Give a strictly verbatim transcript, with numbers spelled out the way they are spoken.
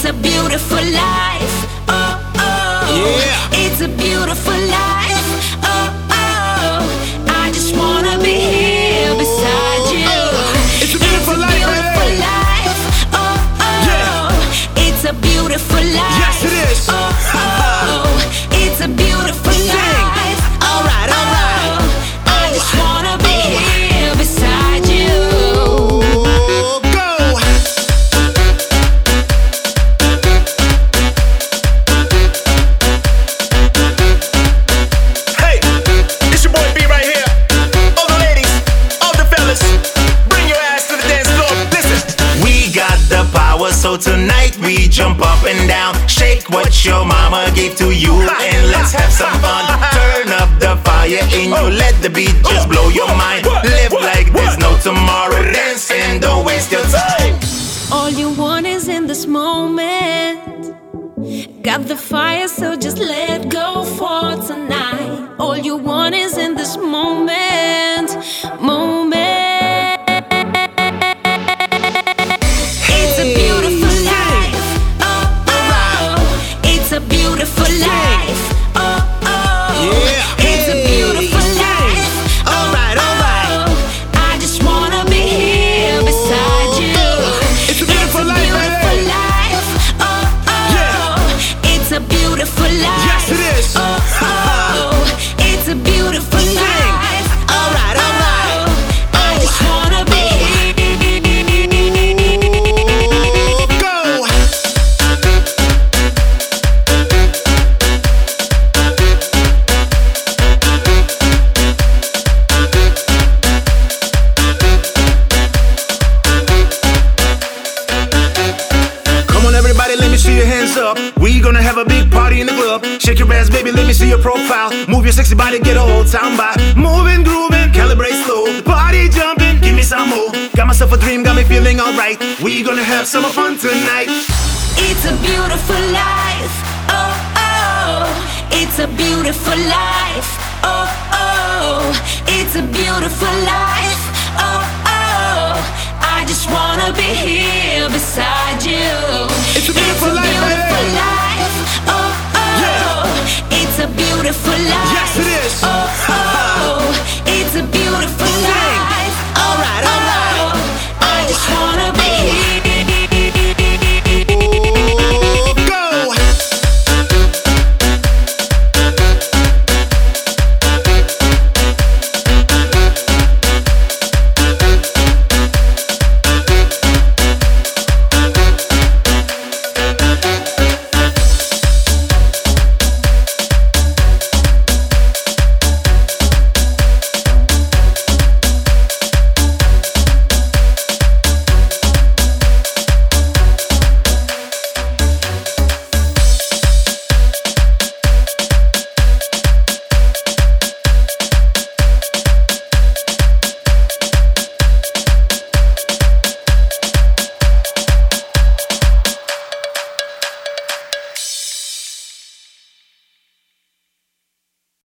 It's a beautiful life. Oh, oh. Yeah. It's a beautiful life. Oh, oh. I just wanna be here beside you. It's a beautiful life, beautiful baby. life. Oh, oh. Yeah. It's a beautiful life. Yes, it is. Oh, oh. It's a beautiful Sing. life. All right, all right. Oh, I just wanna be here beside you. Oh, go. Hey, it's your boy B right here. All the ladies, all the fellas, bring your ass to the dance floor. Listen. We got the power, so tonight we jump up and down. Shake what your mama gave to you, and let's have some fun. Turn up the fire in you, let the beat just blow your mind. Live like there's no tomorrow, dance and don't waste your time. All you want is in this moment. Got the fire, so just let go for tonight. All you want is in this moment. Moment. It's a beautiful life. Oh, oh. It's a beautiful life. Oh, oh. Yeah. It's a beautiful life. All right, all right. I just wanna be here beside you. It's a beautiful life, Beautiful baby. life. Oh, oh. Yeah. It's a beautiful life. Yes, it is. Oh, oh. It's a beautiful Sing. life. All right, all right. Oh, I just wanna be Go. Come on, everybody, let me see your hands up. We gonna have a big party in the club. Shake your ass, baby, let me see your profile. Move your sexy body, get a whole town by. Moving, grooving, calibrate slow. The party jumping, give me some more. Got myself a dream, got me feeling alright. We gonna have some fun tonight. It's a beautiful life. Oh, oh. It's a beautiful life. Oh, oh. It's a beautiful life. Oh, oh. I just wanna be here beside you.